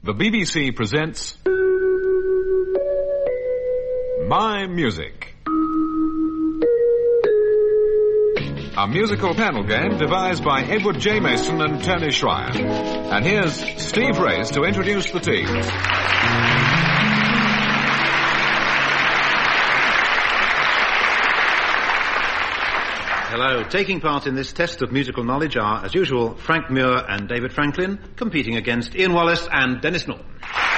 The BBC presents My Music, a musical panel game devised by Edward J. Mason and Tony Schreier. And here's Steve Race to introduce the team. Hello. Taking part in this test of musical knowledge are, as usual, Frank Muir and David Franklin, competing against Ian Wallace and Dennis Norton.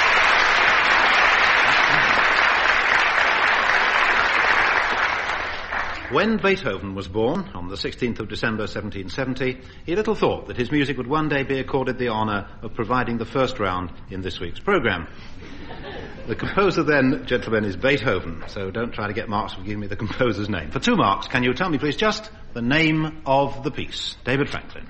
When Beethoven was born, on the 16th of December 1770, he little thought that his music would one day be accorded the honour of providing the first round in this week's programme. The composer then, gentlemen, is Beethoven, so don't try to get marks for giving me the composer's name. For 2 marks, can you tell me, please, just the name of the piece? David Franklin.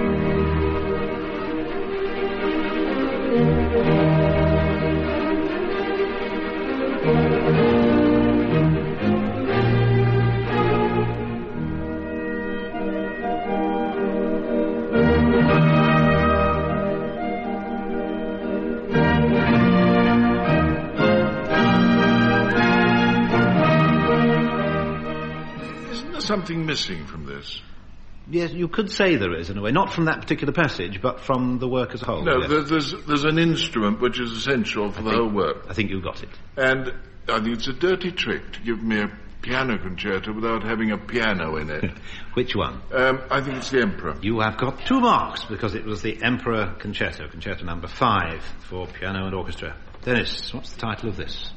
Something missing from this? Yes, you could say there is, in a way. Not from that particular passage, but from the work as a whole. No, yes. there's an instrument which is essential for the whole work. I think you got it. And I think it's a dirty trick to give me a piano concerto without having a piano in it. Which one? I think it's the Emperor. You have got 2 marks, because it was the Emperor Concerto, Concerto number 5, for piano and orchestra. Dennis, what's the title of this?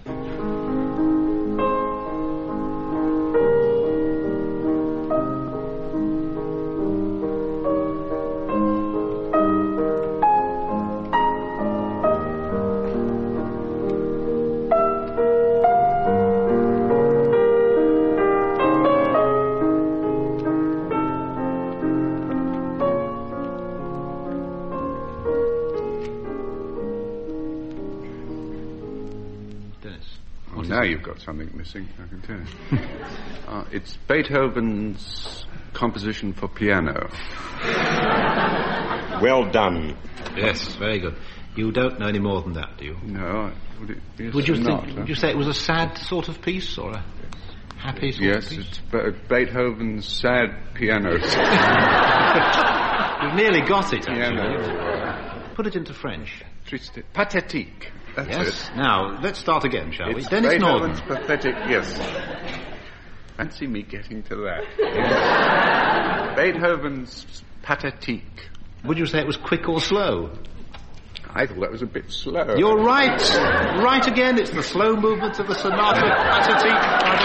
Now you've got something missing, I can tell you. It's Beethoven's composition for piano. Well done. Yes, very good. You don't know any more than that, do you? No. Would you say it was a sad sort of piece, or a happy sort of piece? Yes, it's Beethoven's sad piano. You've nearly got it, actually. Put it into French. Triste. Pathétique. That's yes. it. Now, let's start again, shall we? It's Dennis Beethoven's Norton. pathetic, yes. Fancy me getting to that. Yes. Beethoven's Pathétique. Would you say it was quick or slow? I thought that was a bit slow. You're right. Right again. It's the slow movement of the Sonata Pathétique by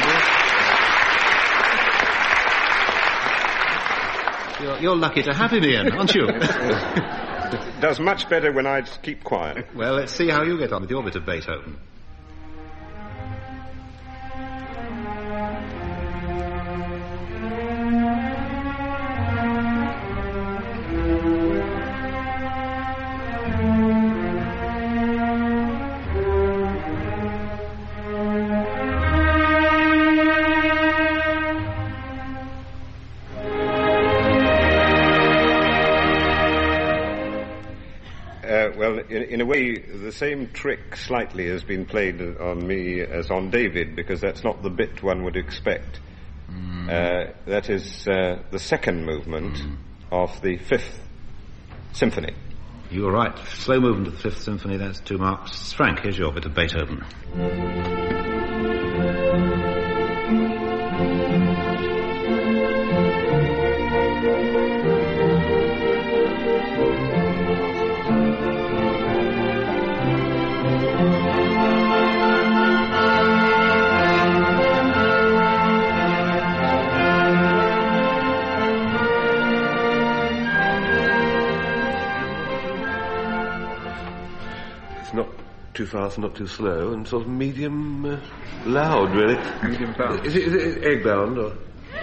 Beethoven. You're lucky to have him, Ian, aren't you? Does much better when I keep quiet. Well, let's see how you get on with your bit of Beethoven. In a way, the same trick slightly has been played on me as on David, because that's not the bit one would expect. That is the second movement of the 5th Symphony. You were right. Slow movement of the 5th Symphony, that's 2 marks. Frank, here's your bit of Beethoven. Too fast, not too slow, and sort of medium loud, really. Medium bound. Is it egg bound or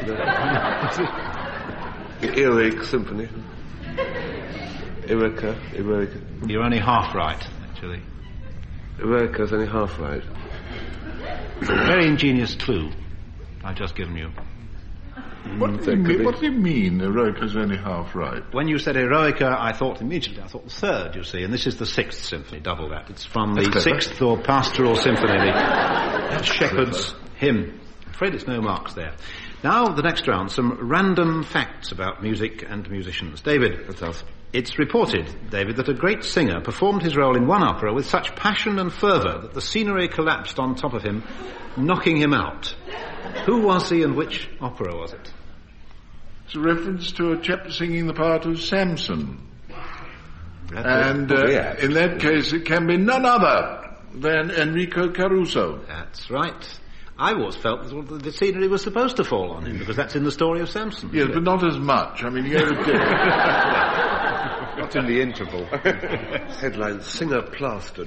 earache symphony? Eroica. You're only half right, actually. Eroica's only half right. Very ingenious clue I've just given you. What do you mean, Eroica's only half right? When you said Eroica, I thought the third, you see, and this is the 6th symphony, double that. It's from the 6th or Pastoral Symphony, the Shepherd's Hymn. I'm afraid it's no marks there. Now, the next round, some random facts about music and musicians. David. That's us. It's reported, David, that a great singer performed his role in one opera with such passion and fervour that the scenery collapsed on top of him, knocking him out. Who was he and which opera was it? It's a reference to a chap singing the part of Samson. And in that case, it can be none other than Enrico Caruso. That's right. I always felt that the scenery was supposed to fall on him, because that's in the story of Samson. Yes, but not as much. I mean, you gave it Not in the interval. Headline, singer plastered.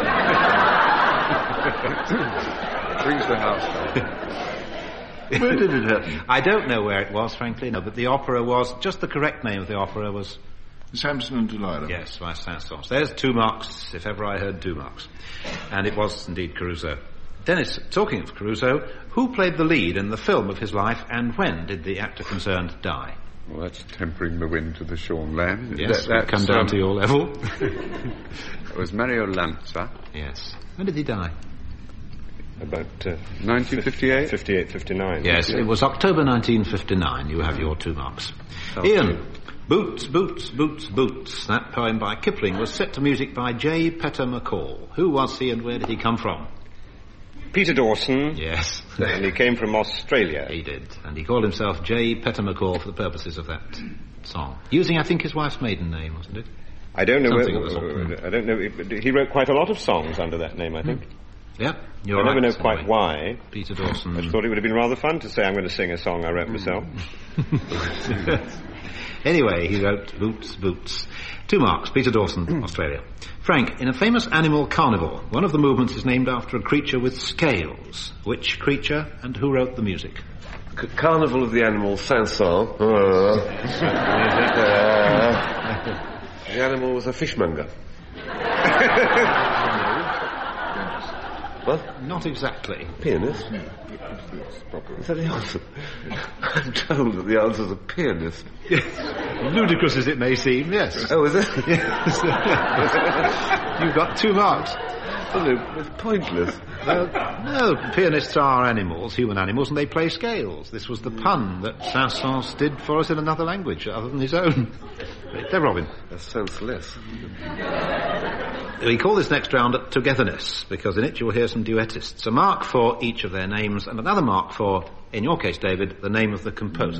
Brings the house down. Where did it happen? I don't know where it was, frankly, no, but the opera was, just the correct name of the opera was... Samson and Delilah. Yes, by Saint-Saëns. There's 2 marks, if ever I heard 2 marks. And it was indeed Caruso. Dennis, talking of Caruso, who played the lead in the film of his life, and when did the actor concerned die? Well, that's tempering the wind to the shorn lamb. Yes, that come down to your level. It was Mario Lanza. Yes. When did he die? About 1958? 58, 59. Yes, it was October 1959. You have your 2 marks. Ian, Boots, Boots, Boots, Boots. That poem by Kipling was set to music by J. Petter McCall. Who was he and where did he come from? Peter Dawson. Yes. And he came from Australia. He did. And he called himself J. Petter McCall for the purposes of that song. Using, I think, his wife's maiden name, wasn't it? I don't know. I don't know. He wrote quite a lot of songs under that name, I think. Yep. I never know quite why. Peter Dawson. I thought it would have been rather fun to say I'm going to sing a song I wrote myself. Anyway, he wrote Boots, Boots. 2 marks, Peter Dawson, Australia. Frank, in a famous animal carnival, one of the movements is named after a creature with scales. Which creature and who wrote the music? Carnival of the Animals, Saint-Saëns. The animal was a fishmonger. What? Not exactly. Pianist? Is that the answer? I'm told that the answer's a pianist. Ludicrous as it may seem, yes. Oh, is it? Yes. You've got 2 marks. It's pointless. Well, no, pianists are animals, human animals, and they play scales. This was the pun that Saint-Saëns did for us in another language other than his own. There, Robin. That's senseless. We call this next round Togetherness, because in it you'll hear some duettists. A mark for each of their names, and another mark for, in your case, David, the name of the composer.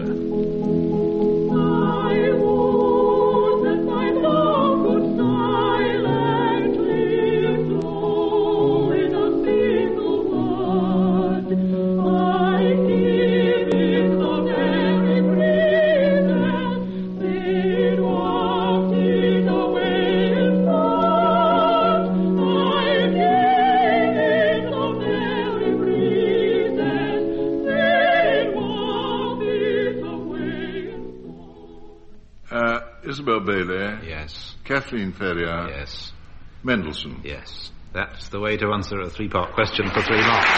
Isabel Bailey. Yes. Kathleen Ferrier. Yes. Mendelssohn. Yes. That's the way to answer a 3-part question for 3 marks.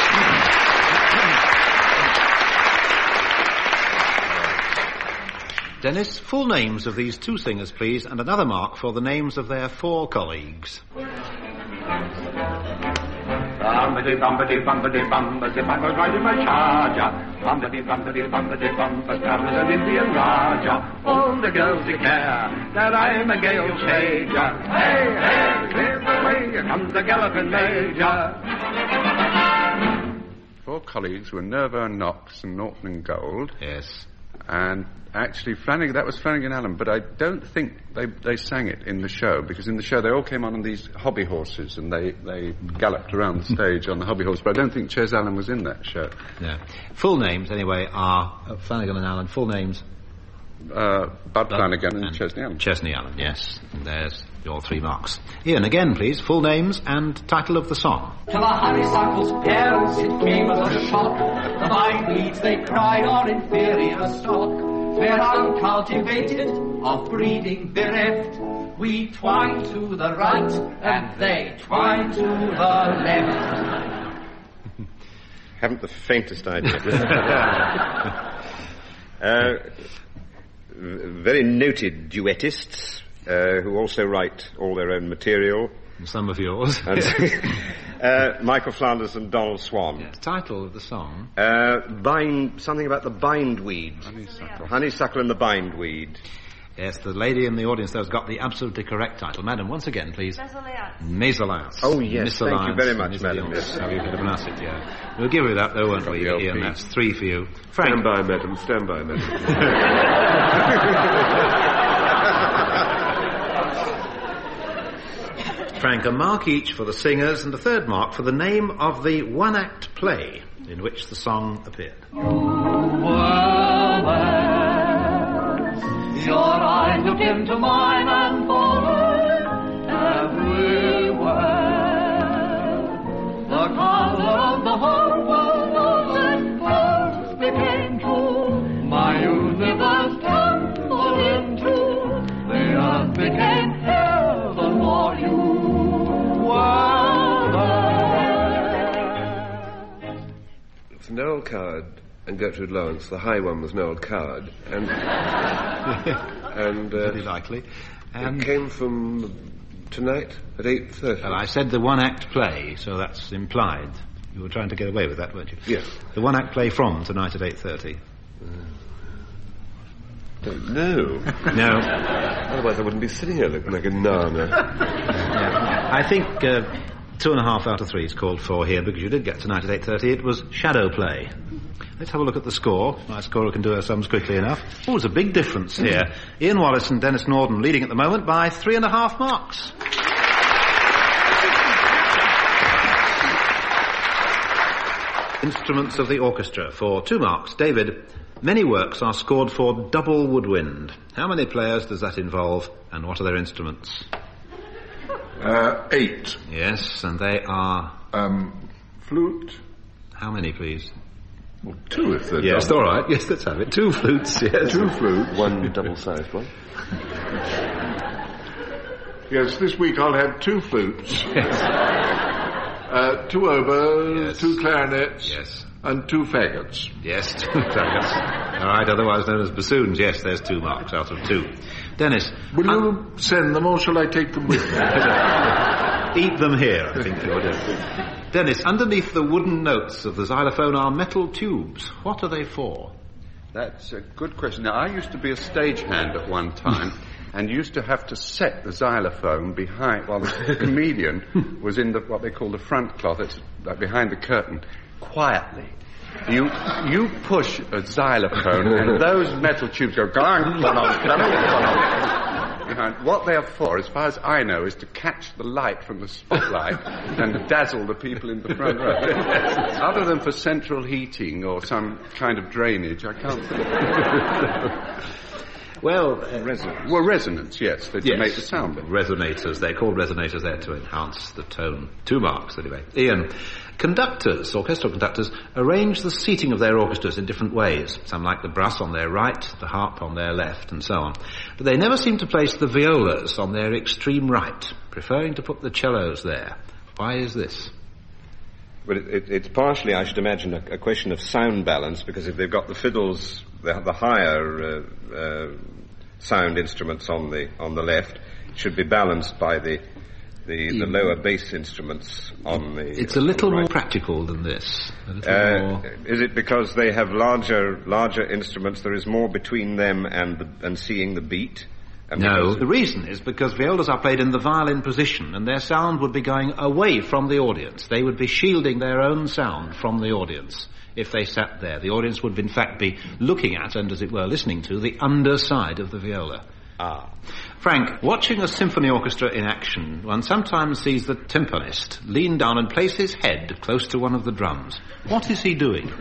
Dennis, full names of these 2 singers, please, and another mark for the names of their 4 colleagues. Bumpity, bumpity, bumpity, bumpity, I was riding my charger. Bumpity, bumpity, bumpity, bumpity, I was an Indian Raja. All the girls declare that I'm a gale changer. Hey, hey, clear the way, here comes the galloping major. 4 colleagues were Nervo and Knox and Norton and Gold. Yes. And actually, that was Flanagan Allen, but I don't think they sang it in the show, because in the show they all came on these hobby horses and they galloped around the stage on the hobby horse, but I don't think Ches Allen was in that show. No. Full names, anyway, are Flanagan and Allen. Full names? Bud Flanagan and Chesney Allen. Chesney Allen, yes. And there's your 3 marks. Ian, again, please. Full names and title of the song. To the honeysuckle's parents it came as a shock. The vine-weeds they cried on inferior stock. We're uncultivated, of breeding bereft. We twine to the right, and they twine to the left. Haven't the faintest idea. Very noted duettists who also write all their own material. Some of yours. Michael Flanders and Donald Swan. Yes. Title of the song? Something about the bindweed. Honeysuckle and the bindweed. Yes, the lady in the audience there has got the absolutely correct title. Madam, once again, please. Mésalliance. Oh, yes. Thank you very much, madam. Yes. How you could have pronounced it, yeah. We'll give you that, though, won't we, Ian? That's 3 for you. Frank. Stand by, madam. Stand by, madam. Frank, a mark each for the singers and a third mark for the name of the one-act play in which the song appeared. Your eyes looked into mine and followed every word. The color of the whole world was in close became true. My universe tumbled into the earth became heaven for you. It's Noel Coward and Gertrude Lawrence. The high one was Noel Coward, and very likely. It came from tonight at 8:30. Well, I said the one-act play, so that's implied. You were trying to get away with that, weren't you? Yes. The one-act play from tonight at 8:30. Don't know. No. Otherwise I wouldn't be sitting here looking like a nana. Yeah. I think 2.5 out of 3 is called for here because you did get tonight at 8:30. It was shadow play. Let's have a look at the score. My scorer can do her sums quickly enough. Oh, there's a big difference here. Ian Wallace and Dennis Norden leading at the moment by 3.5 marks. Instruments of the orchestra for 2 marks. David, many works are scored for double woodwind. How many players does that involve and what are their instruments? 8. Yes, and they are... flute. How many, please? Well, 2 if they're Yes, double. all right. Yes, let's have it. 2 flutes, yes. 2 flutes. 1 double-sized one. Yes, this week I'll have 2 flutes. 2 oboes, Yes. 2 clarinets, Yes. and 2 faggots. Yes, 2 faggots. All right, otherwise known as bassoons. Yes, there's 2 marks out of 2. Dennis. Will you send them or shall I take them with me? Eat them here, I think you would. Dennis, underneath the wooden notes of the xylophone are metal tubes. What are they for? That's a good question. Now, I used to be a stagehand at one time and used to have to set the xylophone behind, while the comedian was in what they call the front cloth, it's like behind the curtain, quietly. You push a xylophone and those metal tubes go behind. What they are for, as far as I know, is to catch the light from the spotlight and dazzle the people in the front row. Other than for central heating or some kind of drainage, I can't think. Well, resonance, yes, to make the sound. Resonators, they're called resonators there to enhance the tone. 2 marks, anyway. Ian, conductors, orchestral conductors, arrange the seating of their orchestras in different ways. Some like the brass on their right, the harp on their left, and so on. But they never seem to place the violas on their extreme right, preferring to put the cellos there. Why is this? Well, it's partially, I should imagine, a question of sound balance, because if they've got the fiddles, the higher sound instruments on the left, it should be balanced by the lower bass instruments on the... It's a little more practical than this. Is it because they have larger instruments, there is more between them and seeing the beat? No, the reason is because violas are played in the violin position and their sound would be going away from the audience. They would be shielding their own sound from the audience if they sat there. The audience would in fact be looking at and, as it were, listening to the underside of the viola. Frank, watching a symphony orchestra in action, one sometimes sees the timpanist lean down and place his head close to one of the drums. What is he doing?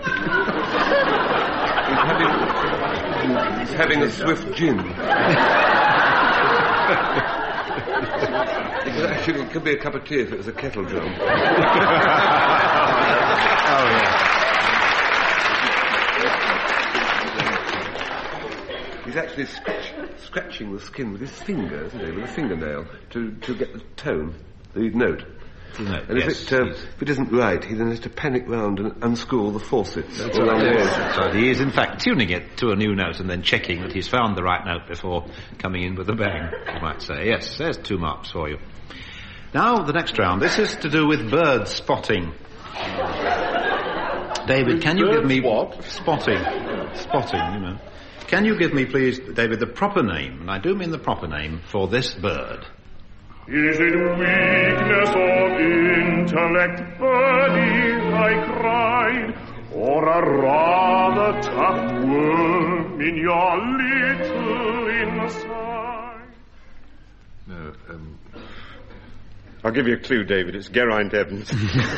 He's having a swift gin. It could be a cup of tea if it was a kettle drum. He's actually scratching the skin with his finger, isn't he? With a fingernail to get the tone, the note. And if it isn't right, he then has to panic round and unscrew all the faucets. That's right. He is, in fact, tuning it to a new note and then checking that he's found the right note before coming in with a bang, you might say. Yes, there's 2 marks for you. Now, the next round. This is to do with bird spotting. David, can you give me... What? Spotting, you know. Can you give me, please, David, the proper name, and I do mean the proper name, for this bird? Is it weakness of intellect, birdie, I cried, or a rather tough worm in your little inside? No, I'll give you a clue, David. It's Geraint Evans.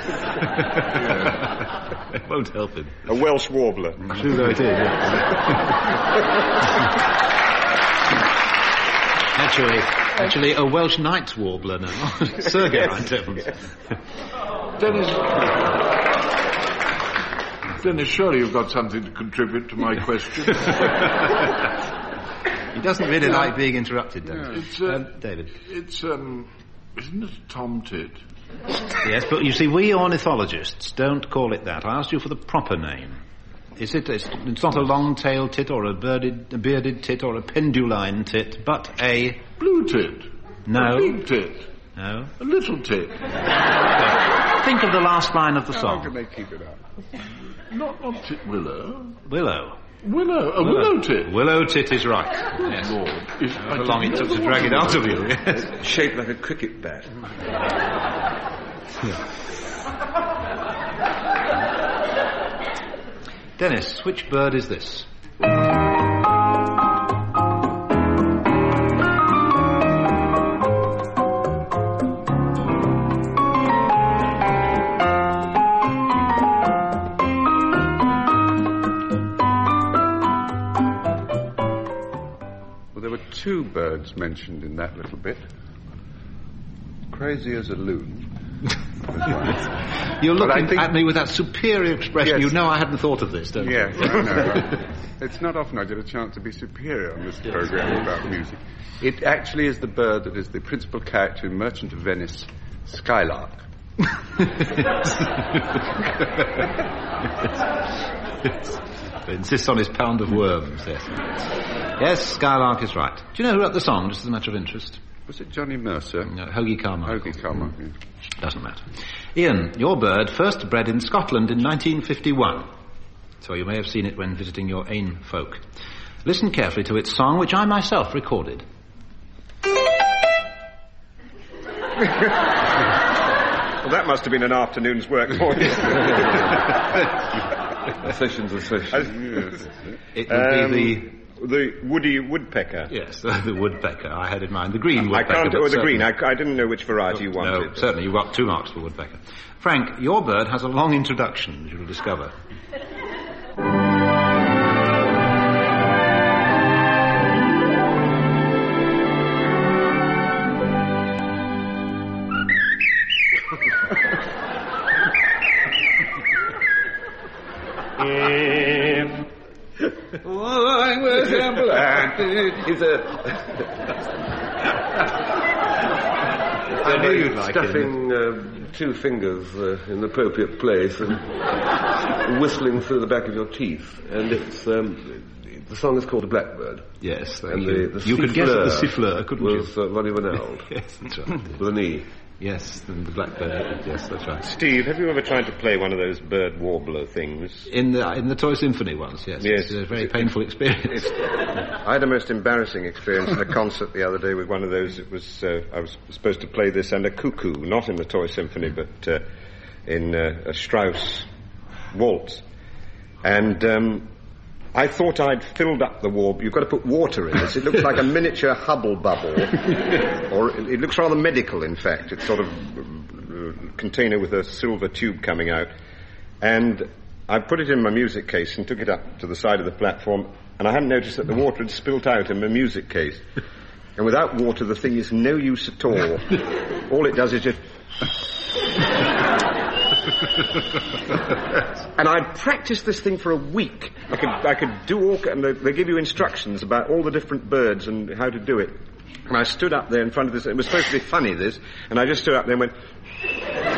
It won't help him. A Welsh warbler. True though it is, Actually, a Welsh night warbler now. Sir Geraint Evans. Dennis, surely you've got something to contribute to my question. He doesn't really like being interrupted, Dennis. David. It's, isn't it a tomtit? Yes, but you see, we ornithologists don't call it that. I asked you for the proper name. It's not a long-tailed tit or a bearded tit or a penduline tit, but a... Blue tit. No. A big tit. No. A little tit. Think of the last line of the song. How can they keep it up? Not willow. Willow. A willow tit. Willow tit is right. Yes. Lord. How long it took to drag it out of you. Yes. Shaped like a cricket bat. Dennis, which bird is this? Well, there were 2 birds mentioned in that little bit. Crazy as a loon. You're looking at me with that superior expression. Yes. You know I hadn't thought of this, don't you? Yes, I know. It's not often I get a chance to be superior on this programme about music. It actually is the bird that is the principal character in Merchant of Venice, Skylark. He insists on his pound of worms, yes. Yes, Skylark is right. Do you know who wrote the song, just as a matter of interest? Was it Johnny Mercer? No, Hoagie Carmichael. Hoagie Carmichael. Doesn't matter. Ian, your bird first bred in Scotland in 1951. So you may have seen it when visiting your Ain folk. Listen carefully to its song, which I myself recorded. Well, that must have been an afternoon's work for you. A session's a session. It would be the woody woodpecker. Yes, the woodpecker I had in mind. The green woodpecker. The green. I didn't know which variety you wanted. No, certainly. You got 2 marks for woodpecker. Frank, your bird has a long introduction, as you'll discover. I knew you'd like stuffing 2 fingers in the appropriate place and whistling through the back of your teeth. And it's the song is called The Blackbird. Yes, and the you could guess at the siffleur, couldn't you? Was Ronnie Renald. Yes, that's right. With an E. Yes, and the blackbird. Yes, that's right. Steve, have you ever tried to play one of those bird warbler things? In the Toy Symphony once, yes. Yes. It's a very painful experience. I had a most embarrassing experience at a concert the other day with one of those. It was I was supposed to play this and a cuckoo, not in the Toy Symphony, but in a Strauss waltz. And I thought I'd filled up the warp. You've got to put water in this. It looks like a miniature Hubble bubble. Or it looks rather medical, in fact. It's sort of a container with a silver tube coming out. And I put it in my music case and took it up to the side of the platform, and I hadn't noticed that the water had spilt out in my music case. And without water, the thing is no use at all. All it does is just... And I'd practiced this thing for a week. I could do all, and they give you instructions about all the different birds and how to do it. And I stood up there in front of this. It was supposed to be funny, this, and I just stood up there and went.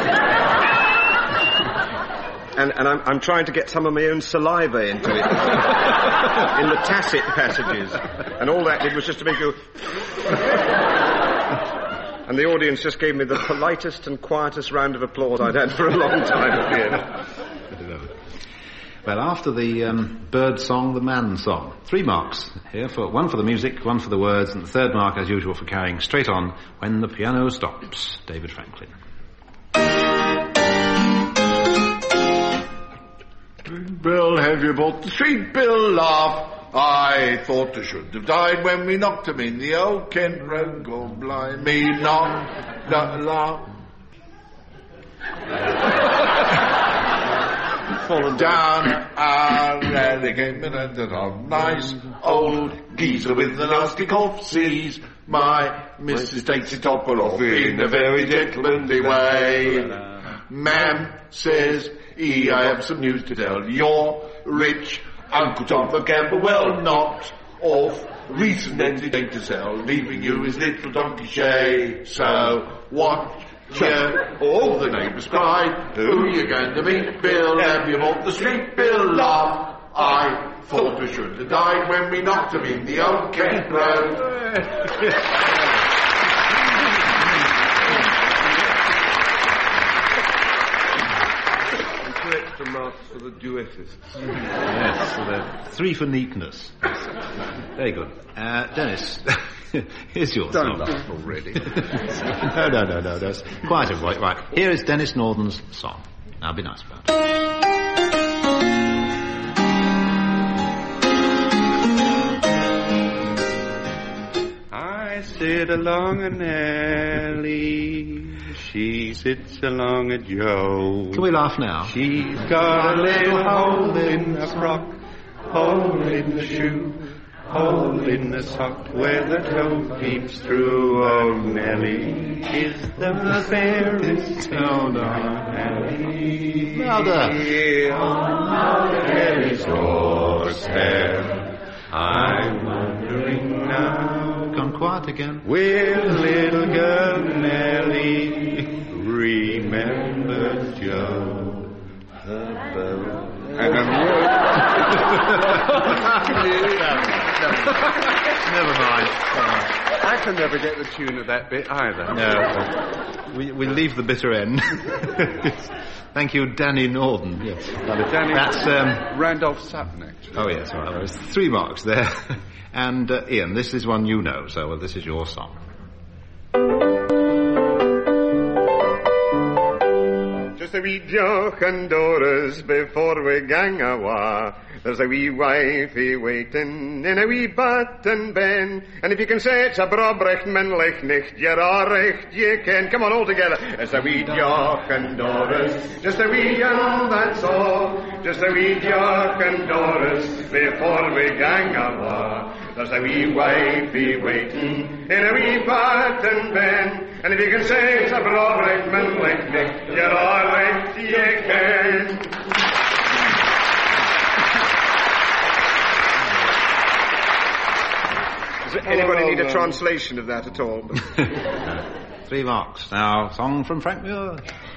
And I'm trying to get some of my own saliva into it. In the tacit passages. And all that did was just to make you... And the audience just gave me the politest and quietest round of applause I'd had for a long time at the end. Well, after the bird song, the man song. 3 marks here, one for the music, 1 for the words, and the 3rd mark, as usual, for carrying straight on When the Piano Stops. David Franklin. Bill, have you bought the street? Bill, laugh. I thought I should have died when we knocked him in the old Kent Road. Go blind me, knock, laugh. Fallen down, and there they came in, and a nice old geezer with a nasty cough sees my missus takes it top off in a very gentlemanly way. Ma'am, says he, I have some news to tell. You're rich, Uncle Tom from Camberwell knocked off recent ending to sell, leaving you his little donkey shay. So what? All the neighbours cried, who you going to meet, Bill? Have you bought the street? Bill laughed. I thought we should have died when we knocked him in the old Kent Road. Extra marks for the duetists. Yes, so they're 3 for neatness. Very good. Dennis, here's your song. Don't laugh already. No. That's quite a right. Right. Here is Dennis Norden's song. Now be nice about it. I sit along an alley. She sits along a Joe. Can we laugh now? She's got a little hole in the frock, hole in the shoe, hole in the sock where the toe peeps through. Oh, Nellie is the fairest on our alley. Louder. On Nellie's doorstep, I'm wondering now. Gone quiet again. Will little girl Nellie remember Joe? And Never mind. I can never get the tune of that bit either. No. We leave the bitter end. Thank you, Danny Norden. Yes. That's Randolph Sutton, actually. Oh, yes. Well, there's 3 marks there. And, Ian, this is one you know, so this is your song. Just a wee joch and doors before we gang awa. There's a wee wifey waiting in a wee bat and ben. And if you can say it's a brobrecht menlich nicht, you're all recht you can. Come on, all together. There's a wee joch and doors, just a wee young, that's all. Just a wee joch and doors before we gang awa. There's a wee wifey waiting in a wee bat and ben. And if you can say it's a brobrecht menlich nicht, you're all recht you can. Does anybody need a translation of that at all? 3 marks. Now, song from Frank Muir.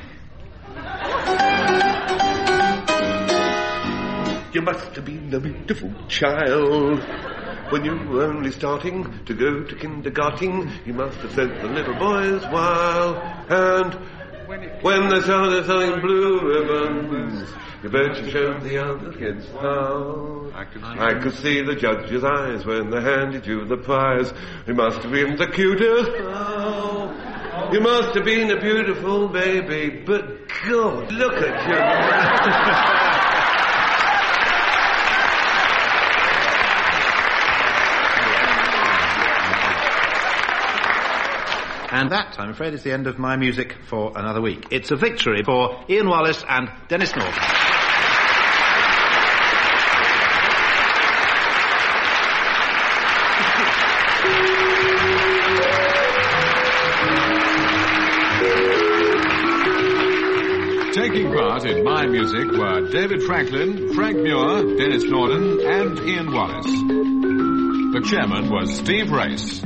You must have been a beautiful child when you were only starting to go to kindergarten. You must have sent the little boys wild. And when they started selling blue ribbons, you bet you showed the other kids how. I could see the judge's eyes when they handed you the prize. You must have been the cutest. Oh, you must have been a beautiful baby, but God, look at you. And that, I'm afraid, is the end of my music for another week. It's a victory for Ian Wallace and Dennis Norden. Taking part in my music were David Franklin, Frank Muir, Dennis Norden, and Ian Wallace. The chairman was Steve Race.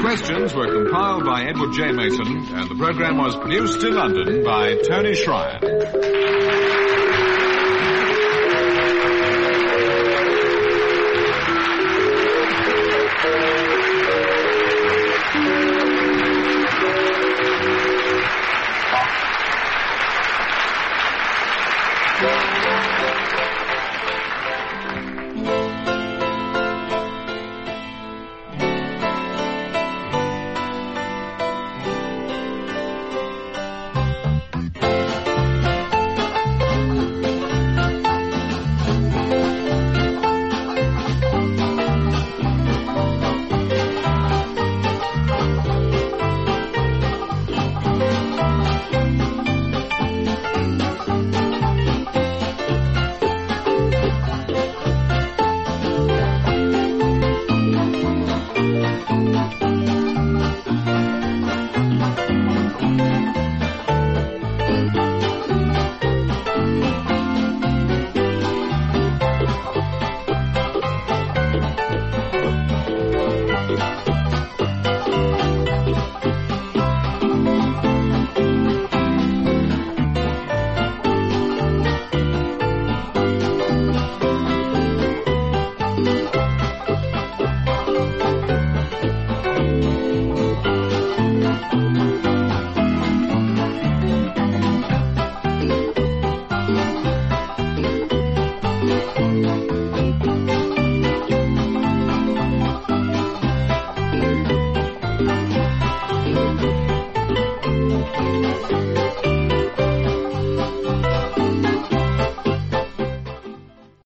questions were compiled by Edward J. Mason, and the programme was produced in London by Tony Schreier.